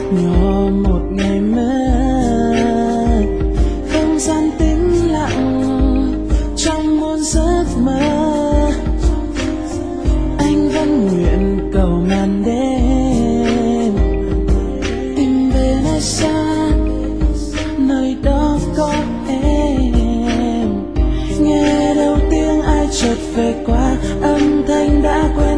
thác nhỏ một ngày mơ, không gian tĩnh lặng trong muôn giấc mơ. Anh vẫn nguyện cầu màn đêm tìm về nơi xa, nơi đó có em. Nghe đâu tiếng ai chợt về qua, âm thanh đã quen